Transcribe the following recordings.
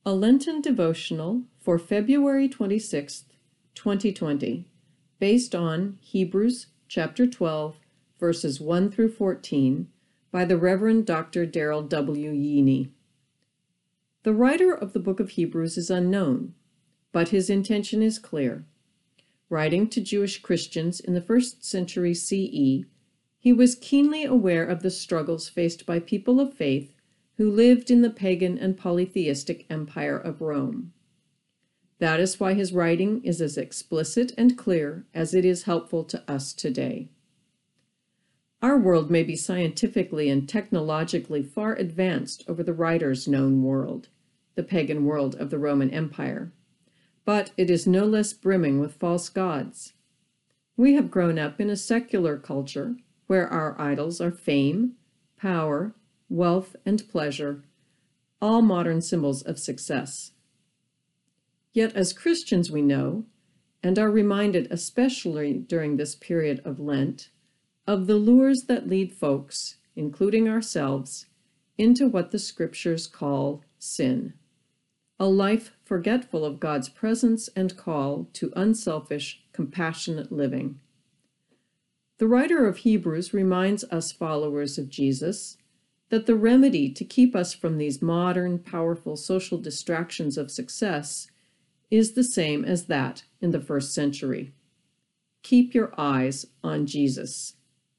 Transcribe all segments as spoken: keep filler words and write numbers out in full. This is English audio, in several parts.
A Lenten devotional for February twenty-sixth, twenty twenty, based on Hebrews chapter twelve, verses one through fourteen, by the Reverend Doctor Darrell W. Yeaney. The writer of the book of Hebrews is unknown, but his intention is clear. Writing to Jewish Christians in the first century C E, he was keenly aware of the struggles faced by people of faith who lived in the pagan and polytheistic empire of Rome. That is why his writing is as explicit and clear as it is helpful to us today. Our world may be scientifically and technologically far advanced over the writer's known world, the pagan world of the Roman Empire, but it is no less brimming with false gods. We have grown up in a secular culture where our idols are fame, power, wealth, and pleasure, all modern symbols of success. Yet as Christians we know, and are reminded especially during this period of Lent, of the lures that lead folks, including ourselves, into what the scriptures call sin, a life forgetful of God's presence and call to unselfish, compassionate living. The writer of Hebrews reminds us followers of Jesus that the remedy to keep us from these modern, powerful social distractions of success is the same as that in the first century. Keep your eyes on Jesus.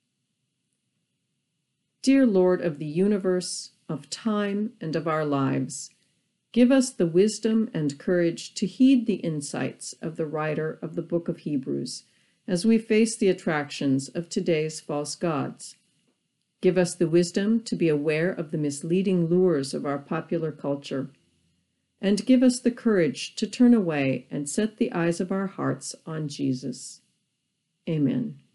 Dear Lord of the universe, of time, and of our lives, give us the wisdom and courage to heed the insights of the writer of the book of Hebrews as we face the attractions of today's false gods. Give us the wisdom to be aware of the misleading lures of our popular culture, and give us the courage to turn away and set the eyes of our hearts on Jesus. Amen.